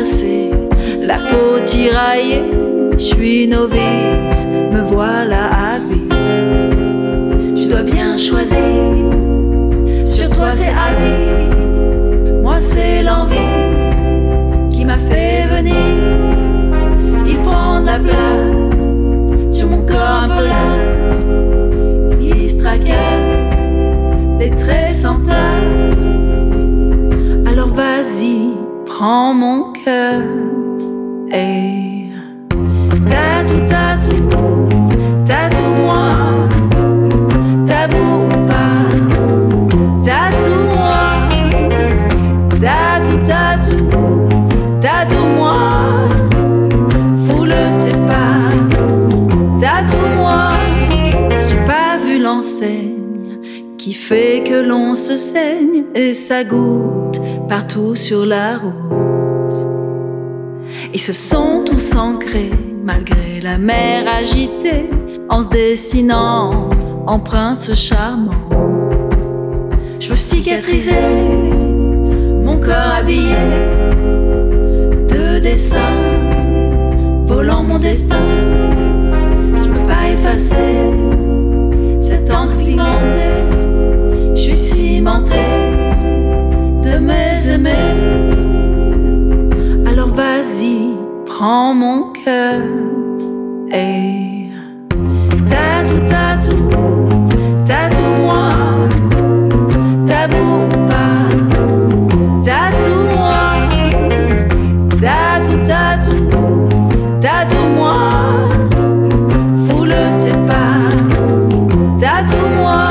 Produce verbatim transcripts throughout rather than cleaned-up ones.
percée, la peau tiraillée. Je suis novice, me voilà à vivre. Je dois bien choisir, sur toi c'est à vie. Moi c'est l'envie qui m'a fait venir. Il prend de la place sur mon corps un peu lasse, qui se tracasse, les traits s'entassent. Alors vas-y, prends mon cœur et tatou, tatou, tatou-moi, tabou ou pas, tatou-moi, tatou, tatou, tatou-moi, foule tes pas, tatou-moi. J'ai pas vu l'enseigne qui fait que l'on se saigne et ça goutte partout sur la route. Ils se sont tous ancrés malgré la mer agitée, en se dessinant en prince charmant. Je veux cicatriser mon corps habillé de dessins, volant mon destin. Je peux pas effacer cette encre pigmentée. Je suis cimenté de mes aimés. Alors vas-y, prends mon cœur et tatou, tatou, tatou-moi, tabou ou pas, tatou-moi, tatou, tatou, tatou-moi, foule tes pas, tatou-moi.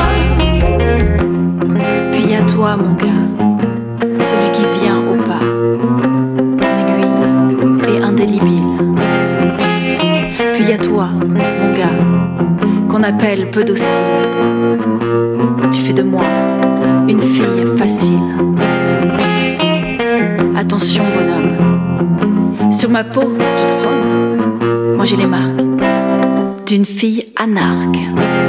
Puis à toi mon gars, celui qui vient au pas, indélébile. Puis à toi, mon gars, qu'on appelle peu docile. Tu fais de moi une fille facile. Attention, bonhomme, sur ma peau tu trônes. Moi j'ai les marques d'une fille anarque.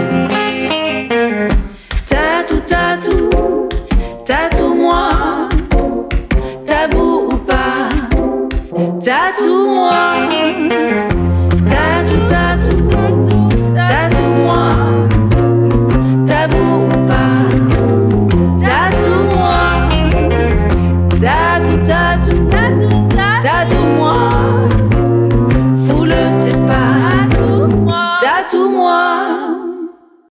Tatou, tatou, tatou-moi, tabou ou pas, tatou-moi, tatou, tatou, tatou, tatou-moi, tabou ou pas, tatou-moi, tatou, tatou, tatou, tatou-moi, foule tes pas, tatou-moi.